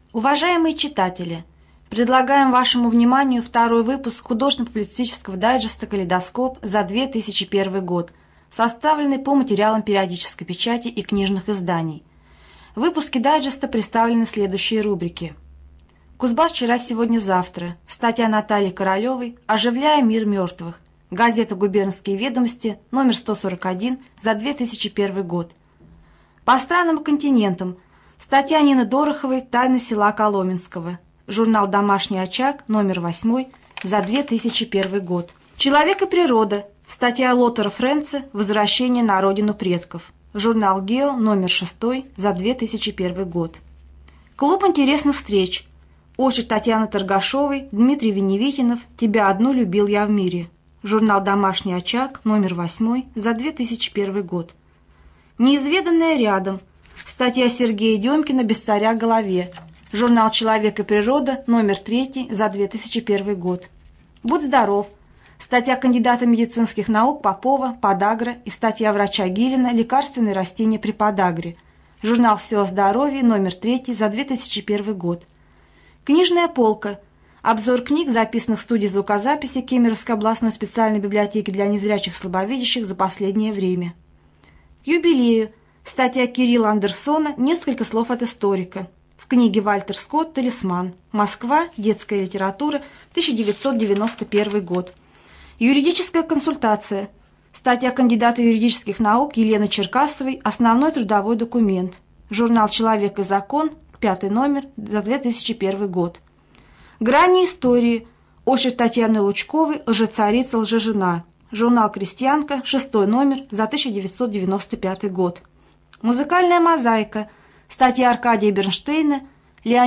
Уважаемые читатели, предлагаем вашему вниманию второй выпуск художественно-публицистического дайджеста «Калейдоскоп» за 2001 год, составленный по материалам периодической печати и книжных изданий. В выпуске дайджеста представлены следующие рубрики. «Кузбасс вчера, сегодня, завтра», статья Натальи Королевой «Оживляя мир мертвых», газета «Губернские ведомости», номер 141 за 2001 год. «По странам и континентам», статья Нины Дороховой «Тайны села Коломенского», журнал «Домашний очаг», номер 8 за 2001 год. «Человек и природа», статья Лотера Френца «Возвращение на родину предков», журнал «Гео», номер 6 за 2001 год. «Клуб интересных встреч», очерк Татьяны Торгашовой, Дмитрий Веневитинов «Тебя одну любил я в мире», журнал «Домашний очаг», номер 8 за 2001 год. «Неизведанное рядом», статья Сергея Демкина «Без царя голове», журнал «Человек и природа», номер 3 за 2001 год. «Будь здоров», статья кандидата медицинских наук Попова, подагра и статья врача Гилина «Лекарственные растения при подагре», журнал «Все о здоровье», номер 3 за 2001 год. «Книжная полка», обзор книг, записанных в студии звукозаписи Кемеровской областной специальной библиотеки для незрячих слабовидящих за последнее время. К юбилею, статья Кирилла Андерсона «Несколько слов от историка». В книге Вальтер Скотт «Талисман. Москва. Детская литература. 1991 год». Юридическая консультация. Статья кандидата юридических наук Елены Черкасовой «Основной трудовой документ». Журнал «Человек и закон», 5 номер за 2001 год. Грани истории. Очерк Татьяны Лучковой «Лжецарица, лжежена». Журнал «Крестьянка», 6 номер за 1995 год. Музыкальная мозаика. Статья Аркадия Бернштейна